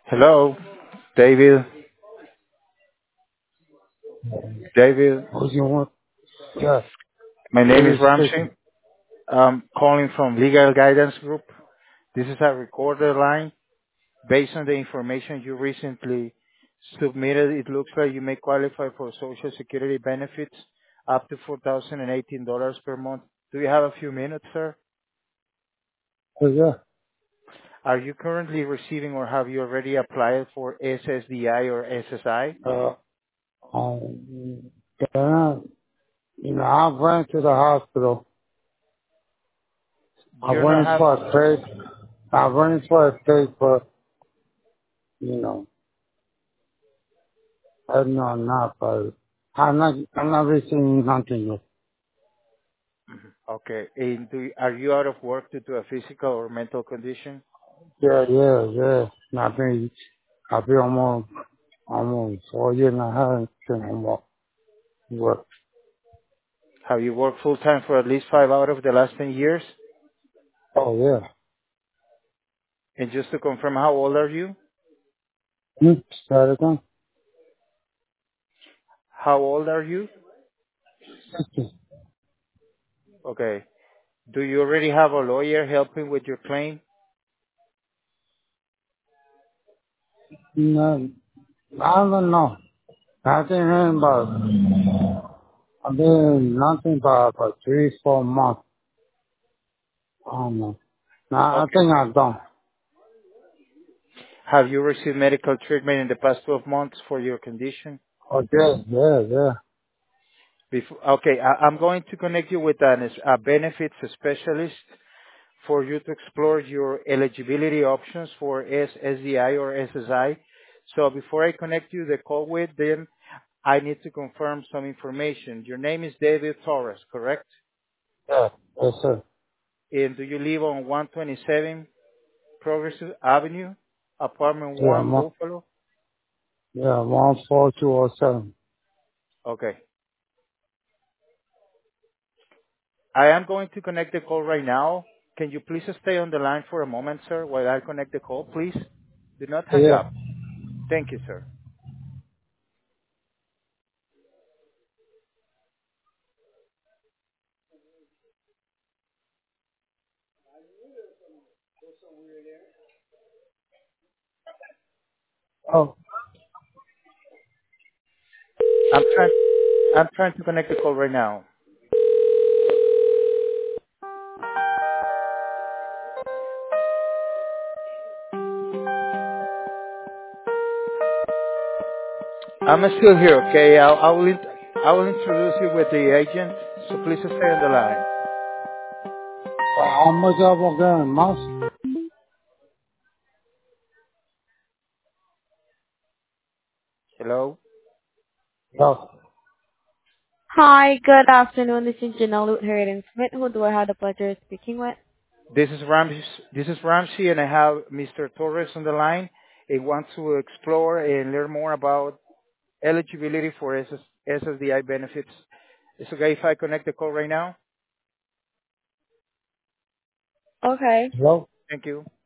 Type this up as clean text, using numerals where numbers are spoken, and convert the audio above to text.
Hello, David. David, What you want? Yeah, my name is David Ramsey. speaking. I'm calling from Legal Guidance Group. This is a recorded line. Based on the information you recently submitted, it looks like you may qualify for Social Security benefits up to $4,018 per month. Do you have a few minutes, sir? Oh, yeah. Are you currently receiving or have you already applied for SSDI or SSI? Uh, um, then, I went to the hospital. I You don't went have, for a test. I went for a test, but, I know not, but I'm not receiving nothing yet. okay. And are you out of work due to a physical or mental condition? Yeah. I've been almost 4 years and a half since I'm work. Have you worked full time for at least 5 out of the last 10 years? Oh, yeah. And just to confirm, how old are you? Start again? How old are you? Okay. Do you already have a lawyer helping with your claim? No, I don't know. I think I've been nothing but 3, 4 months. I don't know. No, I Okay. think I don't. Have you received medical treatment in the past 12 months for your condition? Oh, yeah. Okay, I'm going to connect you with a benefits specialist for you to explore your eligibility options for SSDI or SSI. So before I connect you the call with them, I need to confirm some information. Your name is David Torres, correct? Yeah, yes, sir. And do you live on 127 Progressive Avenue, apartment Yeah, 1, Buffalo? 14207. Okay. I am going to connect the call right now. Can you please stay on the line for a moment, sir, while I connect the call, please? Do not hang Yeah. up. Thank you, sir. Oh, I'm trying I'm trying to connect the call right now. I'm still here, okay? I will introduce you with the agent, so please stay on the line. how much I was getting a month? Hello? Yeah. Hi, good afternoon. This is Janelle with Heritage Smith. Who do I have the pleasure of speaking with? This is Ramsey, and I have Mr. Torres on the line. He wants to explore and learn more about eligibility for SSDI benefits. It's okay if I connect the call right now? Okay. Hello? Thank you.